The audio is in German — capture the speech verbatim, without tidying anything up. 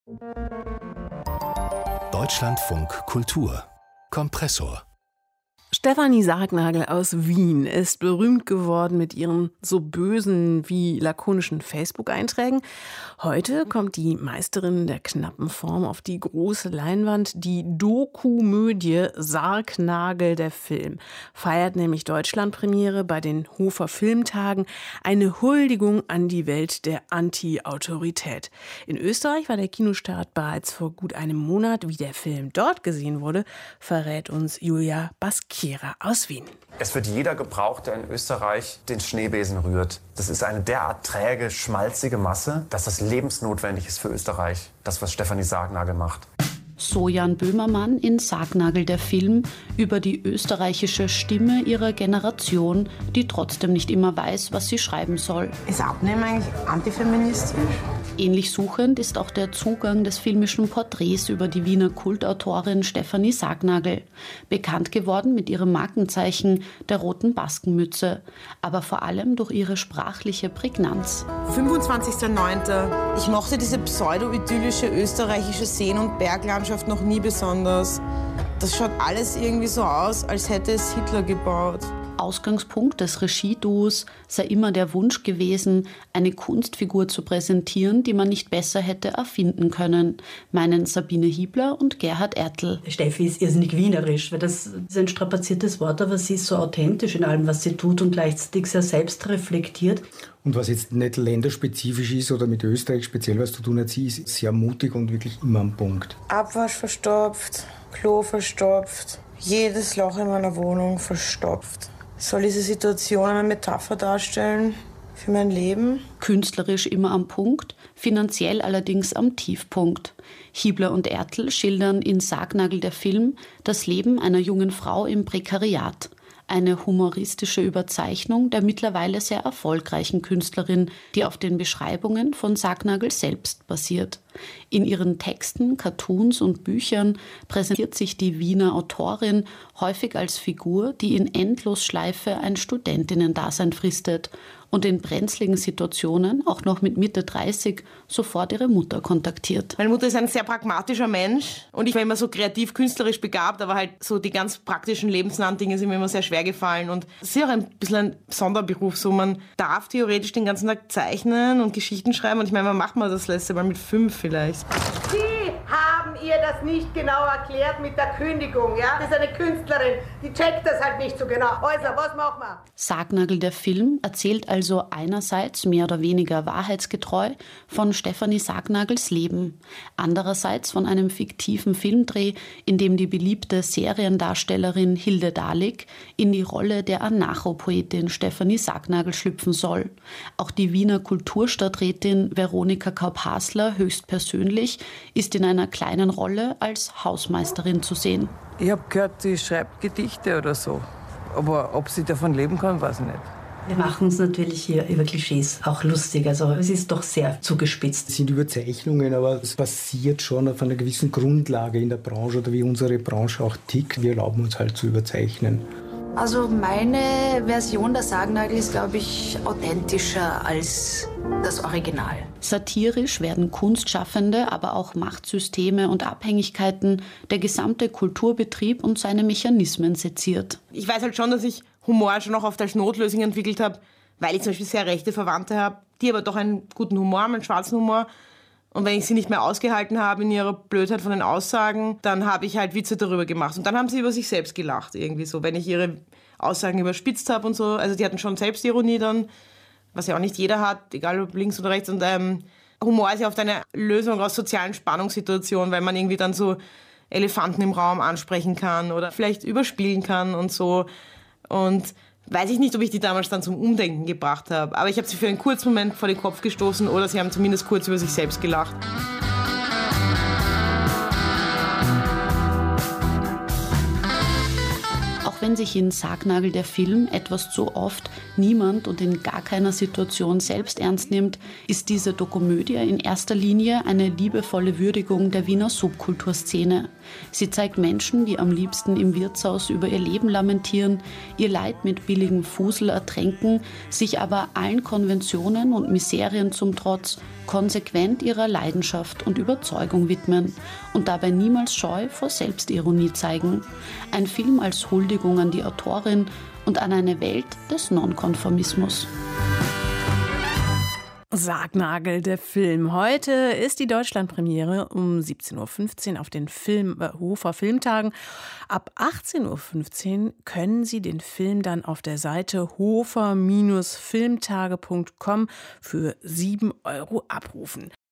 Deutschlandfunk Kultur Kompressor. Stefanie Sargnagel aus Wien ist berühmt geworden mit ihren so bösen wie lakonischen Facebook-Einträgen. Heute kommt die Meisterin der knappen Form auf die große Leinwand. Die Dokumödie Sargnagel der Film feiert nämlich Deutschlandpremiere bei den Hofer Filmtagen. Eine Huldigung an die Welt der Anti-Autorität. In Österreich war der Kinostart bereits vor gut einem Monat. Wie der Film dort gesehen wurde, verrät uns Julia Baskiera aus Wien. Es wird jeder gebraucht, der in Österreich den Schneebesen rührt. Das ist eine derart träge, schmalzige Masse, dass das lebensnotwendig ist für Österreich. Das, was Stefanie Sargnagel macht. So Jan Böhmermann in Sargnagel der Film über die österreichische Stimme ihrer Generation, die trotzdem nicht immer weiß, was sie schreiben soll. Ist Abnehmen eigentlich antifeministisch? Ähnlich suchend ist auch der Zugang des filmischen Porträts über die Wiener Kultautorin Stefanie Sargnagel. Bekannt geworden mit ihrem Markenzeichen der roten Baskenmütze, aber vor allem durch ihre sprachliche Prägnanz. fünfundzwanzigster neunter Ich mochte diese pseudo-idyllische österreichische Seen- und Berglandschaft noch nie besonders. Das schaut alles irgendwie so aus, als hätte es Hitler gebaut. Ausgangspunkt des Regieduos sei immer der Wunsch gewesen, eine Kunstfigur zu präsentieren, die man nicht besser hätte erfinden können, meinen Sabine Hiebler und Gerhard Ertl. Steffi ist irrsinnig wienerisch, weil das ist ein strapaziertes Wort, aber sie ist so authentisch in allem, was sie tut und gleichzeitig sehr selbstreflektiert. Und was jetzt nicht länderspezifisch ist oder mit Österreich speziell was zu tun hat, sie ist sehr mutig und wirklich immer am Punkt. Abwasch verstopft, Klo verstopft, jedes Loch in meiner Wohnung verstopft. Soll diese Situation eine Metapher darstellen für mein Leben? Künstlerisch immer am Punkt, finanziell allerdings am Tiefpunkt. Hiebler und Ertl schildern in Sargnagel der Film das Leben einer jungen Frau im Prekariat. Eine humoristische Überzeichnung der mittlerweile sehr erfolgreichen Künstlerin, die auf den Beschreibungen von Sargnagel selbst basiert. In ihren Texten, Cartoons und Büchern präsentiert sich die Wiener Autorin häufig als Figur, die in Endlosschleife ein Studentinnen-Dasein fristet und in brenzligen Situationen, auch noch mit Mitte dreißig, sofort ihre Mutter kontaktiert. Meine Mutter ist ein sehr pragmatischer Mensch und ich war immer so kreativ-künstlerisch begabt, aber halt so die ganz praktischen, lebensnahen Dinge sind mir immer sehr schwer gefallen. Und es ist ja auch ein bisschen ein Sonderberuf, so man darf theoretisch den ganzen Tag zeichnen und Geschichten schreiben und ich meine, wann macht man das letzte Mal mit fünf vielleicht? Sie haben ihr das nicht genau erklärt mit der Kündigung, ja? Das ist eine Künstlerin, die checkt das halt nicht so genau. Also, was machen wir? Sargnagel der Film erzählt also einerseits mehr oder weniger wahrheitsgetreu von Stefanie Sargnagels Leben, andererseits von einem fiktiven Filmdreh, in dem die beliebte Seriendarstellerin Hilde Dahlig in die Rolle der Anarcho-Poetin Stefanie Sargnagel schlüpfen soll. Auch die Wiener Kulturstadträtin Veronika Kaup-Hasler höchstpersönlich ist in einer kleinen Rolle als Hausmeisterin zu sehen. Ich habe gehört, sie schreibt Gedichte oder so. Aber ob sie davon leben kann, weiß ich nicht. Wir machen uns natürlich hier über Klischees auch lustig. Also es ist doch sehr zugespitzt. Es sind Überzeichnungen, aber es basiert schon auf einer gewissen Grundlage in der Branche oder wie unsere Branche auch tickt. Wir erlauben uns halt zu überzeichnen. Also meine Version der Sargnagel ist, glaube ich, authentischer als das Original. Satirisch werden Kunstschaffende, aber auch Machtsysteme und Abhängigkeiten, der gesamte Kulturbetrieb und seine Mechanismen seziert. Ich weiß halt schon, dass ich Humor schon auch oft als Notlösung entwickelt habe, weil ich zum Beispiel sehr rechte Verwandte habe, die aber doch einen guten Humor haben, einen schwarzen Humor. Und wenn ich sie nicht mehr ausgehalten habe in ihrer Blödheit von den Aussagen, dann habe ich halt Witze darüber gemacht. Und dann haben sie über sich selbst gelacht, irgendwie so, wenn ich ihre Aussagen überspitzt habe und so. Also die hatten schon Selbstironie dann, was ja auch nicht jeder hat, egal ob links oder rechts. Und ähm, Humor ist ja oft eine Lösung aus sozialen Spannungssituationen, weil man irgendwie dann so Elefanten im Raum ansprechen kann oder vielleicht überspielen kann und so. Und weiß ich nicht, ob ich die damals dann zum Umdenken gebracht habe. Aber ich habe sie für einen kurzen Moment vor den Kopf gestoßen oder sie haben zumindest kurz über sich selbst gelacht. Auch wenn sich in Sargnagel der Film etwas zu oft niemand und in gar keiner Situation selbst ernst nimmt, ist diese Dokomödie in erster Linie eine liebevolle Würdigung der Wiener Subkulturszene. Sie zeigt Menschen, die am liebsten im Wirtshaus über ihr Leben lamentieren, ihr Leid mit billigem Fusel ertränken, sich aber allen Konventionen und Miserien zum Trotz konsequent ihrer Leidenschaft und Überzeugung widmen und dabei niemals Scheu vor Selbstironie zeigen. Ein Film als Huldigung an die Autorin und an eine Welt des Nonkonformismus. Sargnagel, der Film. Heute ist die Deutschlandpremiere um siebzehn Uhr fünfzehn auf den Film, äh, Hofer Filmtagen. Ab achtzehn Uhr fünfzehn können Sie den Film dann auf der Seite hofer Bindestrich filmtage Punkt com für sieben Euro abrufen.